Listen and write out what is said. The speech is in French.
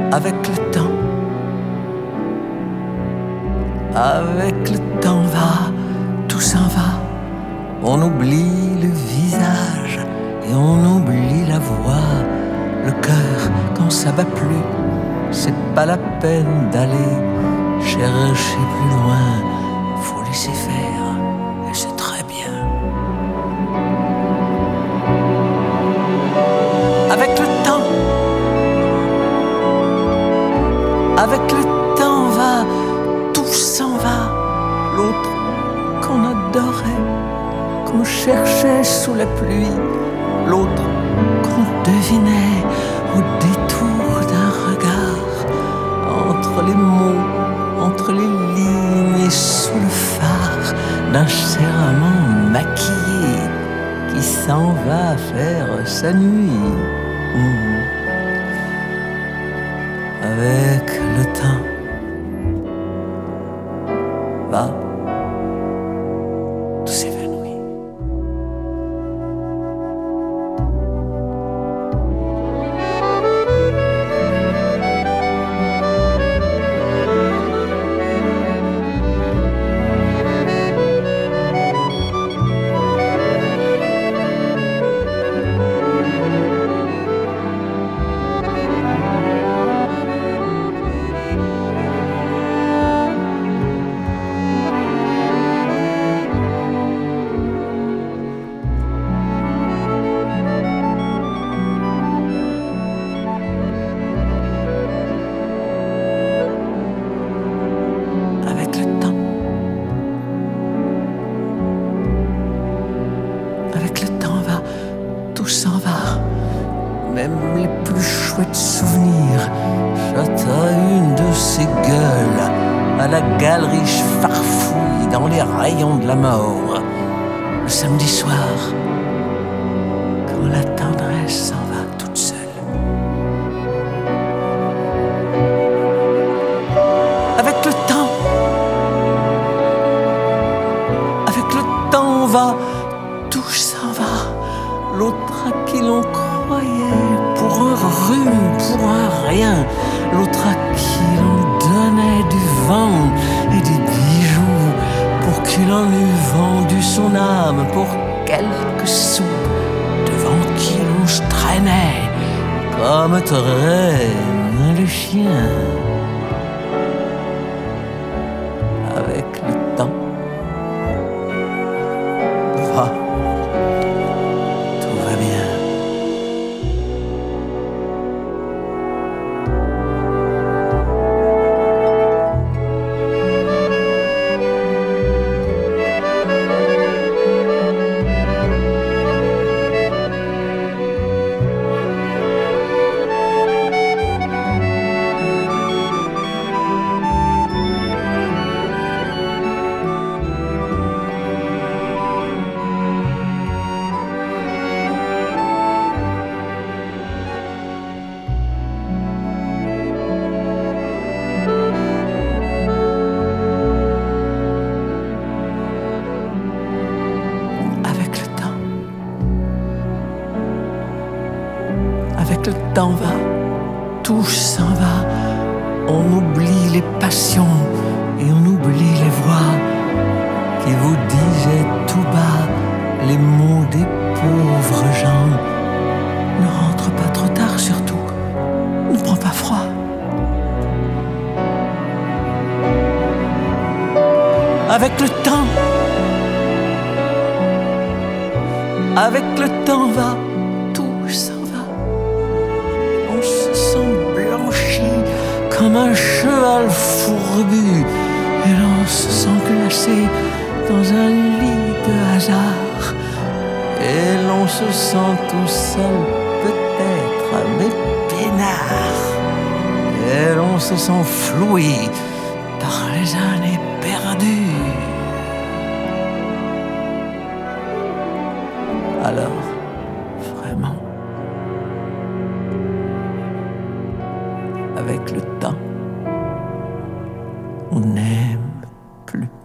avec le temps. Avec le temps va, tout s'en va. On oublie le visage et on oublie la voix. Le cœur, quand ça bat plus, c'est pas la peine d'aller chercher plus loin. Faut laisser faire, et c'est très bien. Avec le temps, avec le temps va, tout s'en va. L'autre qu'on adorait, qu'on cherchait sous la pluie, l'autre qu'on devinait au détour d'un regard, entre les mots, entre les lignes et sous le phare d'un serment maquillé qui s'en va faire sa nuit. Avec le temps va, tout s'évanouit. Avec le temps va, tout s'en va, même les plus chouettes souvenirs. J'attends une de ces gueules à la galerie farfouille dans les rayons de la mort. Le samedi soir, quand la tendresse s'en va toute seule. Avec le temps va, tout s'en va. L'autre à qui l'on croyait pour un rhume, pour un rien. L'autre à qui l'on donnait du vent et des bijoux, pour qu'il en eût vendu son âme pour quelques sous, devant qui l'on se traînait comme traîne le chien. Avec le temps va, tout va bien. Avec le temps va, tout s'en va. On oublie les passions et on oublie les voix qui vous disaient tout bas les mots des pauvres gens. Ne rentre pas trop tard surtout, ne prends pas froid. Avec le temps va, tout s'en va. On se sent blanchi comme un cheval fourbu et l'on se sent glacé dans un lit de hasard. Et l'on se sent tout seul peut-être, mais peinard. Et l'on se sent floué par les années perdues. Alors, vraiment, avec le temps, on n'aime plus.